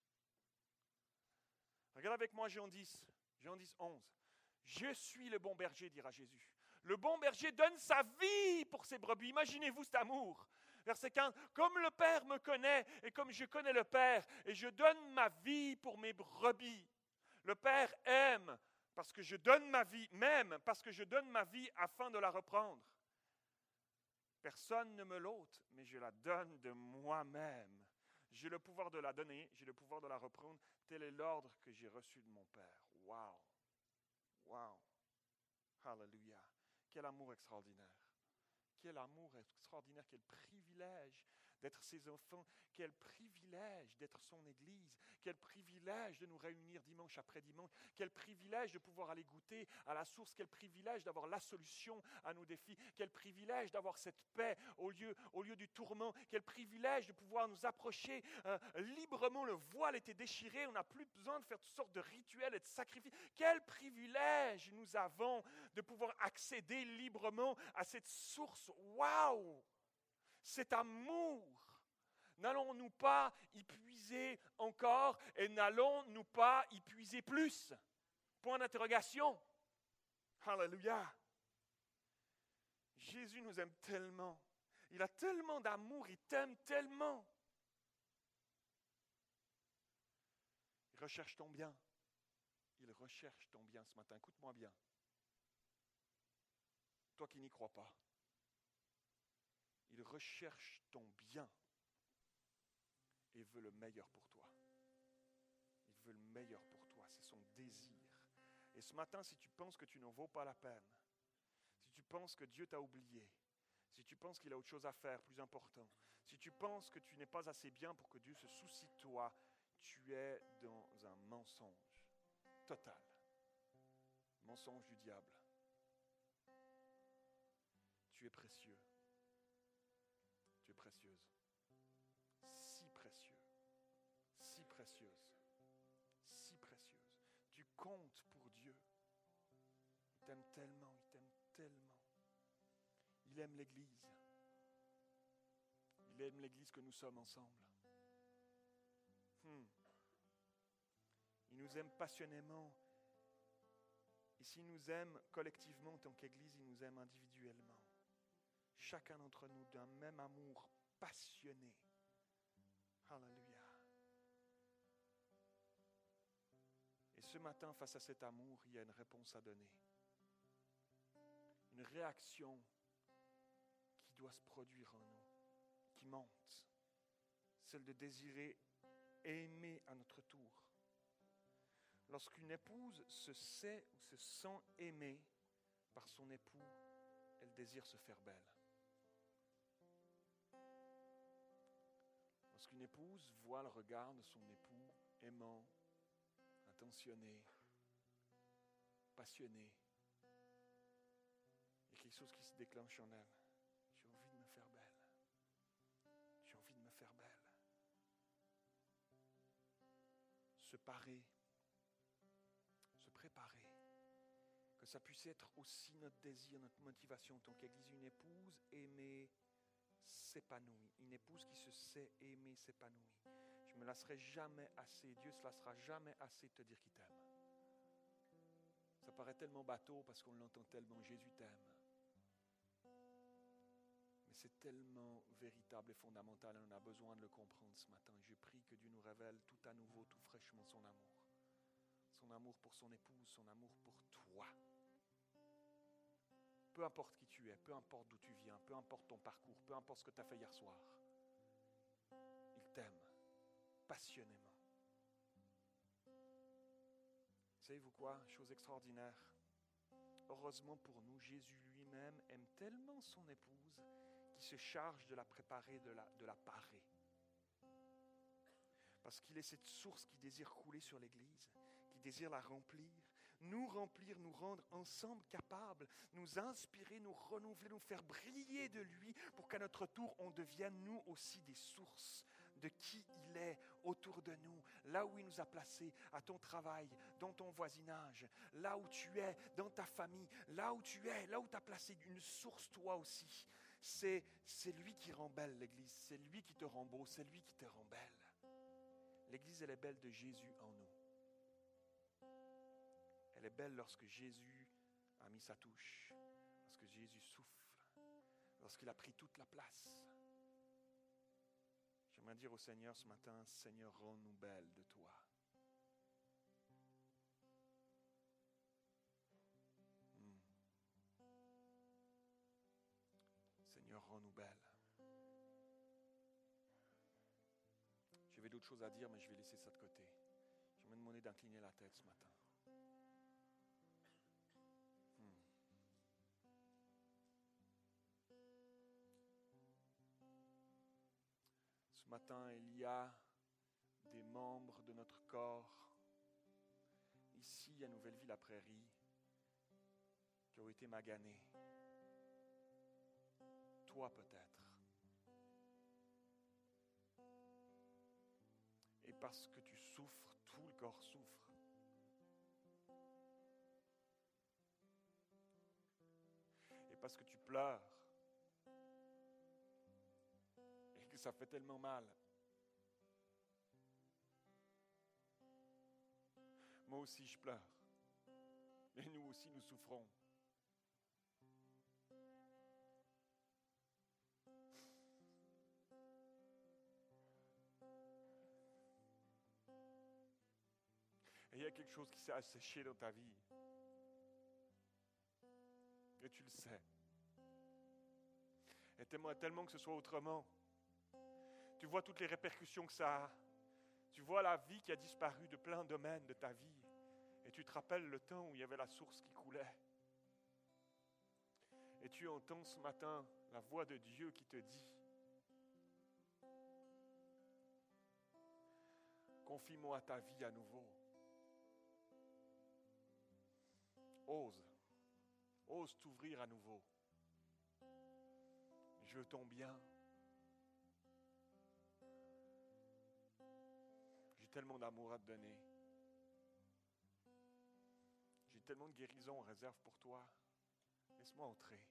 Regarde avec moi Jean dix, Jean dix, onze. Je suis le bon berger, dira Jésus. Le bon berger donne sa vie pour ses brebis. Imaginez-vous cet amour. Verset quinze. Comme le Père me connaît et comme je connais le Père, et je donne ma vie pour mes brebis. Le Père aime parce que je donne ma vie, même parce que je donne ma vie afin de la reprendre. Personne ne me l'ôte, mais je la donne de moi-même. J'ai le pouvoir de la donner, j'ai le pouvoir de la reprendre. Tel est l'ordre que j'ai reçu de mon Père. Wow! Wow! Alléluia! Quel amour extraordinaire! Quel amour extraordinaire, quel privilège d'être ses enfants, quel privilège d'être son Église, quel privilège de nous réunir dimanche après dimanche, quel privilège de pouvoir aller goûter à la source, quel privilège d'avoir la solution à nos défis, quel privilège d'avoir cette paix au lieu, au lieu du tourment, quel privilège de pouvoir nous approcher euh, librement, le voile était déchiré, on n'a plus besoin de faire toutes sortes de rituels et de sacrifices, quel privilège nous avons de pouvoir accéder librement à cette source. Waouh! Cet amour, n'allons-nous pas y puiser encore et n'allons-nous pas y puiser plus? Point d'interrogation. Alléluia. Jésus nous aime tellement. Il a tellement d'amour, il t'aime tellement. Il recherche ton bien. Il recherche ton bien ce matin. Écoute-moi bien. Toi qui n'y crois pas. Il recherche ton bien et veut le meilleur pour toi. Il veut le meilleur pour toi, c'est son désir. Et ce matin, si tu penses que tu n'en vaux pas la peine, si tu penses que Dieu t'a oublié, si tu penses qu'il a autre chose à faire, plus important, si tu penses que tu n'es pas assez bien pour que Dieu se soucie de toi, tu es dans un mensonge total. Mensonge du diable. Tu es précieux. Tu es précieuse. Si précieux. Si précieuse. Si précieuse. Tu comptes pour Dieu. Il t'aime tellement, il t'aime tellement. Il aime l'Église. Il aime l'Église que nous sommes ensemble. Hmm. Il nous aime passionnément. Et s'il nous aime collectivement en tant qu'Église, il nous aime individuellement. Chacun d'entre nous d'un même amour passionné. Alléluia. Et ce matin, face à cet amour, il y a une réponse à donner. Une réaction qui doit se produire en nous, qui monte. Celle de désirer aimer à notre tour. Lorsqu'une épouse se sait ou se sent aimée par son époux, elle désire se faire belle. Lorsqu'une épouse voit le regard de son époux aimant, attentionné, passionné, il y a quelque chose qui se déclenche en elle. J'ai envie de me faire belle. J'ai envie de me faire belle. Se parer, se préparer, que ça puisse être aussi notre désir, notre motivation en tant qu'Église, une épouse aimée, s'épanouit, une épouse qui se sait aimer, s'épanouit. Je ne me lasserai jamais assez, Dieu ne se lassera jamais assez de te dire qu'il t'aime. Ça paraît tellement bateau parce qu'on l'entend tellement, Jésus t'aime. Mais c'est tellement véritable et fondamental et on a besoin de le comprendre ce matin. Je prie que Dieu nous révèle tout à nouveau, tout fraîchement son amour. Son amour pour son épouse, son amour pour toi. Peu importe qui tu es, peu importe d'où tu viens, peu importe ton parcours, peu importe ce que tu as fait hier soir. Il t'aime passionnément. Savez-vous quoi? Chose extraordinaire. Heureusement pour nous, Jésus lui-même aime tellement son épouse qu'il se charge de la préparer, de la, de la parer. Parce qu'il est cette source qui désire couler sur l'Église, qui désire la remplir, nous remplir, nous rendre ensemble capables, nous inspirer, nous renouveler, nous faire briller de lui pour qu'à notre tour, on devienne nous aussi des sources de qui il est autour de nous, là où il nous a placés, à ton travail, dans ton voisinage, là où tu es, dans ta famille, là où tu es, là où tu as placé une source toi aussi. C'est, c'est lui qui rend belle l'Église, c'est lui qui te rend beau, c'est lui qui te rend belle. L'Église, elle est belle de Jésus en nous. Elle est belle lorsque Jésus a mis sa touche, lorsque Jésus souffle, lorsqu'il a pris toute la place. J'aimerais dire au Seigneur ce matin, Seigneur, rends-nous belles de toi. Hmm. Seigneur, rends-nous belles. J'avais d'autres choses à dire, mais je vais laisser ça de côté. Je vais me demander d'incliner la tête ce matin. Hmm. matin, il y a des membres de notre corps, ici à Nouvelle-Ville-la-Prairie, qui ont été maganés. Toi peut-être. Et parce que tu souffres, tout le corps souffre. Et parce que tu pleures, et que ça fait tellement mal. Moi aussi je pleure. Et nous aussi nous souffrons. Et il y a quelque chose qui s'est asséché dans ta vie. Et tu le sais. Et t'aimerais tellement que ce soit autrement. Tu vois toutes les répercussions que ça a. Tu vois la vie qui a disparu de plein de domaines de ta vie. Et tu te rappelles le temps où il y avait la source qui coulait. Et tu entends ce matin la voix de Dieu qui te dit: confie-moi ta vie à nouveau. Ose. Ose t'ouvrir à nouveau. Je veux ton bien. J'ai tellement d'amour à te donner. J'ai tellement de guérison en réserve pour toi. Laisse-moi entrer.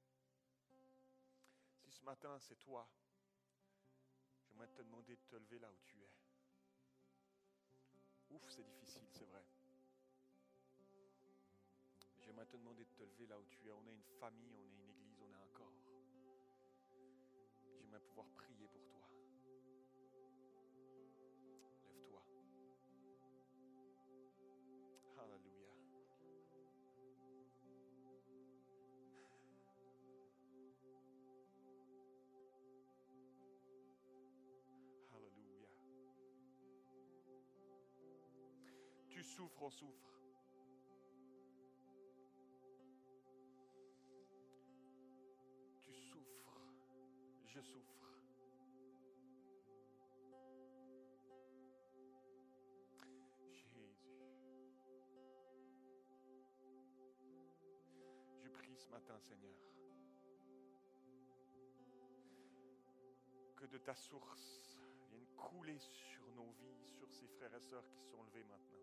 Si ce matin c'est toi, j'aimerais te demander de te lever là où tu es. Ouf, c'est difficile, c'est vrai. J'aimerais te demander de te lever là où tu es. On est une famille, on est une église, on est un corps. J'aimerais pouvoir prier pour toi. Lève-toi. Alléluia. Alléluia. Tu souffres, on souffre. Tu souffres, je souffre. Jésus. Je prie ce matin, Seigneur, que de ta source vienne couler sur nos vies, sur ces frères et sœurs qui sont levés maintenant.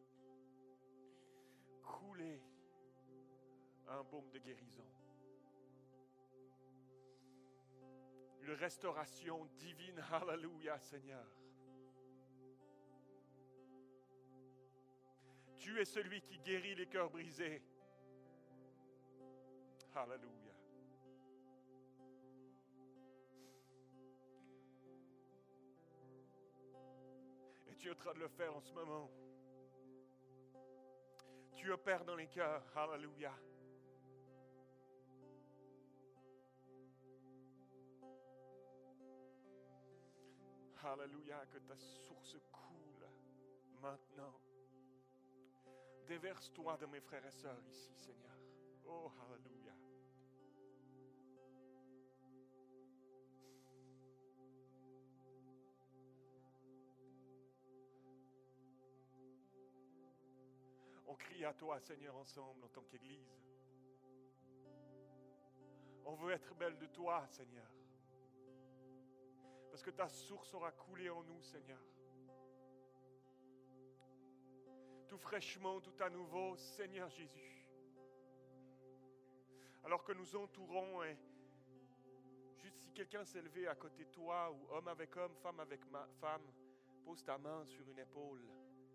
Couler un baume de guérison. Une restauration divine. Alléluia, Seigneur. Tu es celui qui guérit les cœurs brisés. Alléluia. Et tu es en train de le faire en ce moment. Tu opères dans les cœurs. Alléluia. Alléluia, que ta source coule maintenant. Déverse-toi de mes frères et sœurs ici, Seigneur. Oh, alléluia. On crie à toi, Seigneur, ensemble en tant qu'Église. On veut être belle de toi, Seigneur. Parce que ta source aura coulé en nous, Seigneur. Tout fraîchement, tout à nouveau, Seigneur Jésus. Alors que nous entourons, et juste si quelqu'un s'est levé à côté de toi, ou homme avec homme, femme avec ma, femme, pose ta main sur une épaule,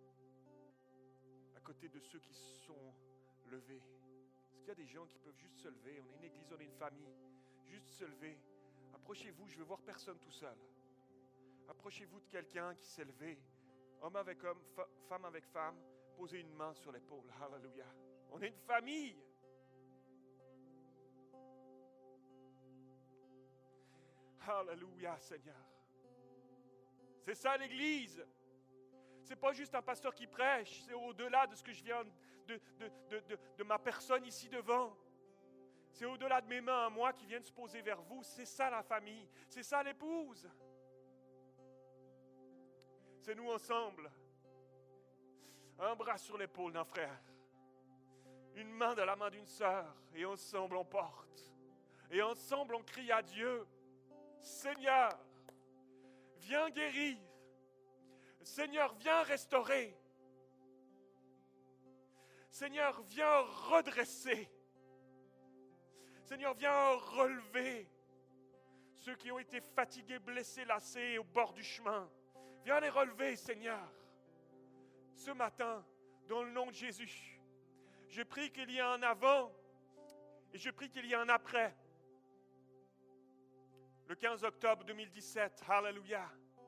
à côté de ceux qui sont levés. Est-ce qu'il y a des gens qui peuvent juste se lever? On est une église, on est une famille. Juste se lever. Approchez-vous, je veux voir personne tout seul. Approchez-vous de quelqu'un qui s'est levé. Homme avec homme, fa- femme avec femme. Posez une main sur l'épaule. Alléluia. On est une famille. Alléluia, Seigneur. C'est ça l'église. C'est pas juste un pasteur qui prêche. C'est au-delà de ce que je viens de, de, de, de, de ma personne ici devant. C'est au-delà de mes mains à moi qui viennent se poser vers vous. C'est ça la famille. C'est ça l'épouse. Mettez-nous ensemble. Un bras sur l'épaule d'un frère. Une main dans la main d'une sœur. Et ensemble on porte. Et ensemble on crie à Dieu. Seigneur, viens guérir. Seigneur, viens restaurer. Seigneur, viens redresser. Seigneur, viens relever ceux qui ont été fatigués, blessés, lassés au bord du chemin. Viens les relever, Seigneur. Ce matin, dans le nom de Jésus, je prie qu'il y ait un avant et je prie qu'il y ait un après. Le quinze octobre deux mille dix-sept, Alléluia.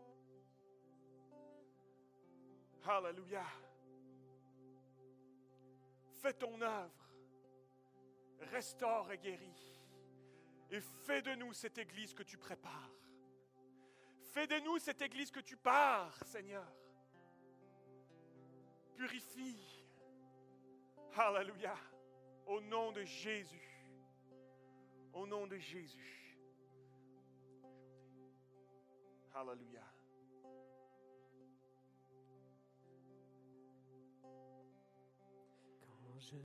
Alléluia. Fais ton œuvre, restaure et guéris. Et fais de nous cette église que tu prépares. Fais de nous cette église que tu pars, Seigneur. Purifie. Alléluia. Au nom de Jésus. Au nom de Jésus. Alléluia.